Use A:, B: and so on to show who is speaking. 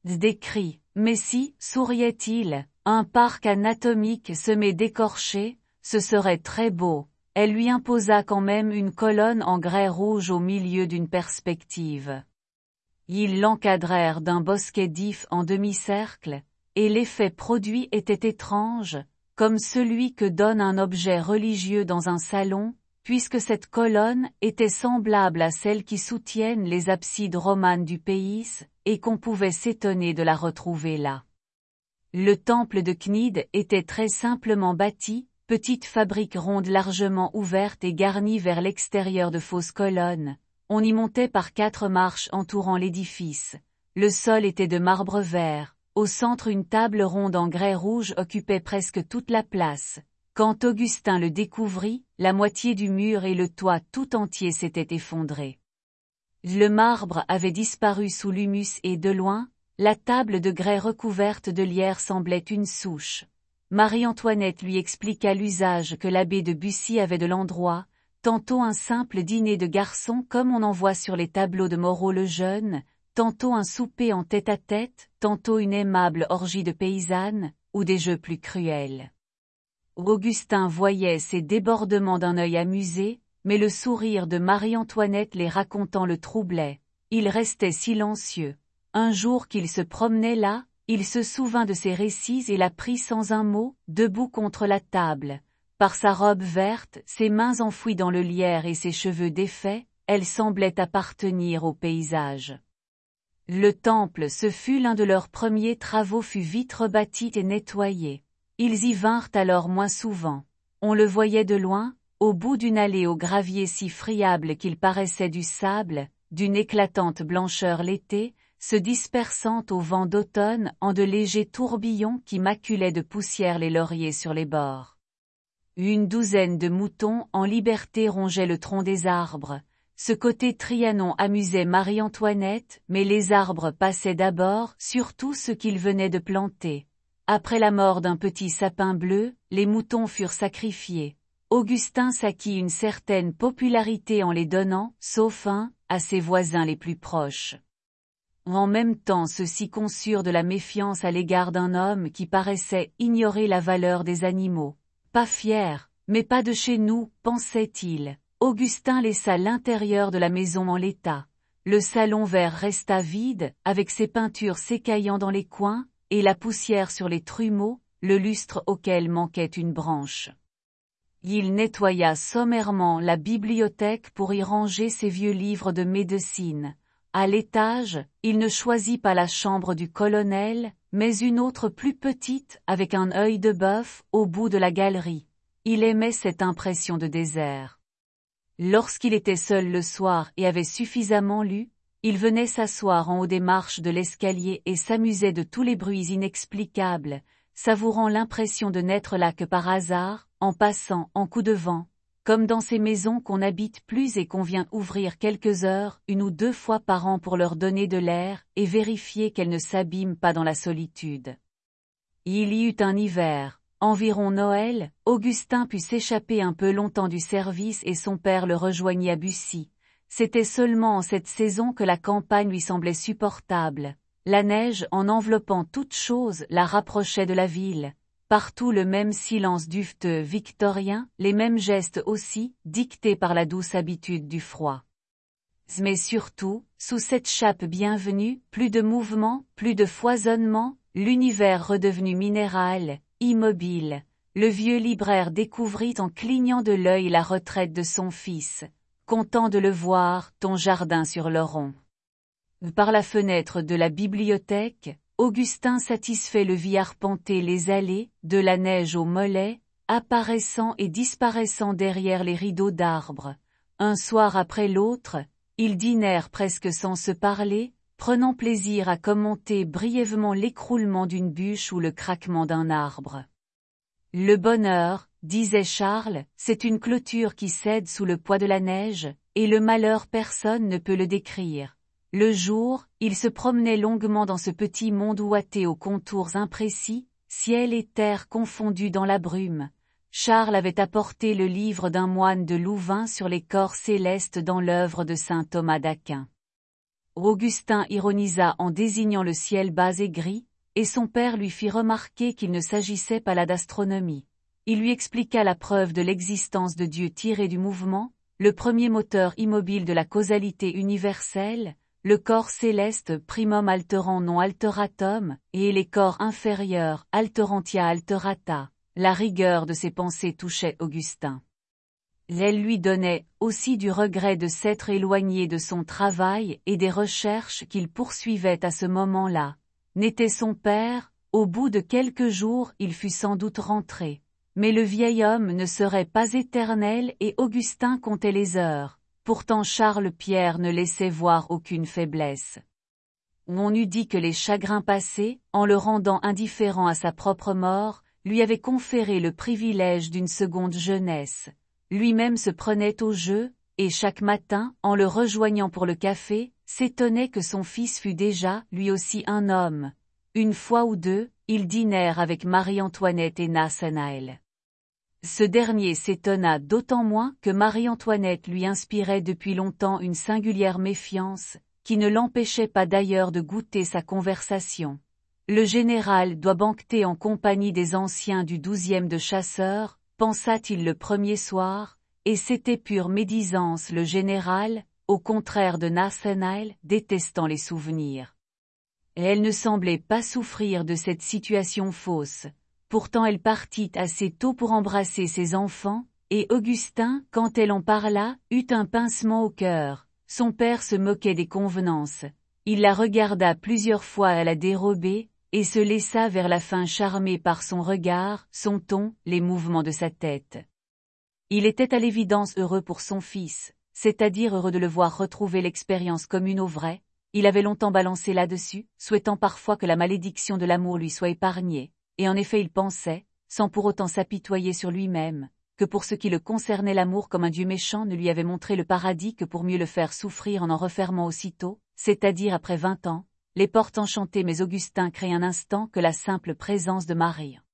A: Décrit, mais si, souriait-il, un parc anatomique semé d'écorchés, ce serait très beau. Elle lui imposa quand même une colonne en grès rouge au milieu d'une perspective. Ils l'encadrèrent d'un bosquet d'ifs en demi-cercle, et l'effet produit était étrange, comme celui que donne un objet religieux dans un salon, puisque cette colonne était semblable à celles qui soutiennent les absides romanes du pays, et qu'on pouvait s'étonner de la retrouver là. Le temple de Cnide était très simplement bâti, petite fabrique ronde largement ouverte et garnie vers l'extérieur de fausses colonnes. On y montait par 4 marches entourant l'édifice. Le sol était de marbre vert. Au centre une table ronde en grès rouge occupait presque toute la place. Quand Augustin le découvrit, la moitié du mur et le toit tout entier s'étaient effondrés. Le marbre avait disparu sous l'humus et de loin, la table de grès recouverte de lierre semblait une souche. Marie-Antoinette lui expliqua l'usage que l'abbé de Bussy avait de l'endroit, tantôt un simple dîner de garçons comme on en voit sur les tableaux de Moreau le Jeune, tantôt un souper en tête-à-tête, tantôt une aimable orgie de paysannes, ou des jeux plus cruels. Augustin voyait ces débordements d'un œil amusé, mais le sourire de Marie-Antoinette les racontant le troublait. Il restait silencieux. Un jour qu'il se promenait là, il se souvint de ses récits et la prit sans un mot, debout contre la table. Par sa robe verte, ses mains enfouies dans le lierre et ses cheveux défaits, elle semblait appartenir au paysage. Le temple, ce fut l'un de leurs premiers travaux, fut vite rebâti et nettoyé. Ils y vinrent alors moins souvent. On le voyait de loin, au bout d'une allée au gravier si friable qu'il paraissait du sable, d'une éclatante blancheur l'été, se dispersant au vent d'automne en de légers tourbillons qui maculaient de poussière les lauriers sur les bords. Une douzaine de moutons en liberté rongeaient le tronc des arbres. Ce côté Trianon amusait Marie-Antoinette, mais les arbres passaient d'abord, surtout ceux qu'ils venaient de planter. Après la mort d'un petit sapin bleu, les moutons furent sacrifiés. Augustin s'acquit une certaine popularité en les donnant, sauf un, à ses voisins les plus proches. En même temps ceux-ci conçurent de la méfiance à l'égard d'un homme qui paraissait ignorer la valeur des animaux. Pas fier, mais pas de chez nous, pensait-il. Augustin laissa l'intérieur de la maison en l'état. Le salon vert resta vide, avec ses peintures s'écaillant dans les coins, et la poussière sur les trumeaux, le lustre auquel manquait une branche. Il nettoya sommairement la bibliothèque pour y ranger ses vieux livres de médecine. À l'étage, il ne choisit pas la chambre du colonel, mais une autre plus petite, avec un œil de bœuf, au bout de la galerie. Il aimait cette impression de désert. Lorsqu'il était seul le soir et avait suffisamment lu, il venait s'asseoir en haut des marches de l'escalier et s'amusait de tous les bruits inexplicables, savourant l'impression de n'être là que par hasard, en passant, en coup de vent, comme dans ces maisons qu'on n'habite plus et qu'on vient ouvrir quelques heures, 1 ou 2 fois par an pour leur donner de l'air, et vérifier qu'elles ne s'abîment pas dans la solitude. Il y eut un hiver, environ Noël, Augustin put s'échapper un peu longtemps du service et son père le rejoignit à Bussy. C'était seulement en cette saison que la campagne lui semblait supportable. La neige, en enveloppant toute chose, la rapprochait de la ville. Partout le même silence duveteux victorien, les mêmes gestes aussi, dictés par la douce habitude du froid. Mais surtout, sous cette chape bienvenue, plus de mouvement, plus de foisonnement, l'univers redevenu minéral, immobile. Le vieux libraire découvrit en clignant de l'œil la retraite de son fils. Content de le voir, ton jardin sur l'Oron. Par la fenêtre de la bibliothèque, Augustin satisfait le vit arpenter les allées, de la neige au mollet, apparaissant et disparaissant derrière les rideaux d'arbres. Un soir après l'autre, ils dînèrent presque sans se parler, prenant plaisir à commenter brièvement l'écroulement d'une bûche ou le craquement d'un arbre. Le bonheur, disait Charles, c'est une clôture qui cède sous le poids de la neige, et le malheur personne ne peut le décrire. Le jour, il se promenait longuement dans ce petit monde ouaté aux contours imprécis, ciel et terre confondus dans la brume. Charles avait apporté le livre d'un moine de Louvain sur les corps célestes dans l'œuvre de saint Thomas d'Aquin. Augustin ironisa en désignant le ciel bas et gris, et son père lui fit remarquer qu'il ne s'agissait pas là d'astronomie. Il lui expliqua la preuve de l'existence de Dieu tirée du mouvement, le premier moteur immobile de la causalité universelle, le corps céleste primum alteram non alteratum, et les corps inférieurs alterantia alterata. La rigueur de ses pensées touchait Augustin. Elle lui donnait aussi du regret de s'être éloigné de son travail et des recherches qu'il poursuivait à ce moment-là. N'était son père, au bout de quelques jours il fut sans doute rentré. Mais le vieil homme ne serait pas éternel et Augustin comptait les heures. Pourtant Charles-Pierre ne laissait voir aucune faiblesse. On eût dit que les chagrins passés, en le rendant indifférent à sa propre mort, lui avaient conféré le privilège d'une seconde jeunesse. Lui-même se prenait au jeu, et chaque matin, en le rejoignant pour le café, s'étonnait que son fils fût déjà, lui aussi un homme. Une fois ou deux, ils dînèrent avec Marie-Antoinette et Nathanaël. Ce dernier s'étonna d'autant moins que Marie-Antoinette lui inspirait depuis longtemps une singulière méfiance, qui ne l'empêchait pas d'ailleurs de goûter sa conversation. Le général doit banqueter en compagnie des anciens du 12e de chasseurs, pensa-t-il le premier soir, et c'était pure médisance le général, au contraire de Nathanaël, détestant les souvenirs. Et elle ne semblait pas souffrir de cette situation fausse. Pourtant elle partit assez tôt pour embrasser ses enfants, et Augustin, quand elle en parla, eut un pincement au cœur. Son père se moquait des convenances. Il la regarda plusieurs fois à la dérobée, et se laissa vers la fin charmer par son regard, son ton, les mouvements de sa tête. Il était à l'évidence heureux pour son fils, c'est-à-dire heureux de le voir retrouver l'expérience commune au vrai. Il avait longtemps balancé là-dessus, souhaitant parfois que la malédiction de l'amour lui soit épargnée. Et en effet il pensait, sans pour autant s'apitoyer sur lui-même, que pour ce qui le concernait l'amour comme un dieu méchant ne lui avait montré le paradis que pour mieux le faire souffrir en refermant aussitôt, c'est-à-dire après 20 ans, les portes enchantées mais Augustin crut un instant que la simple présence de Marie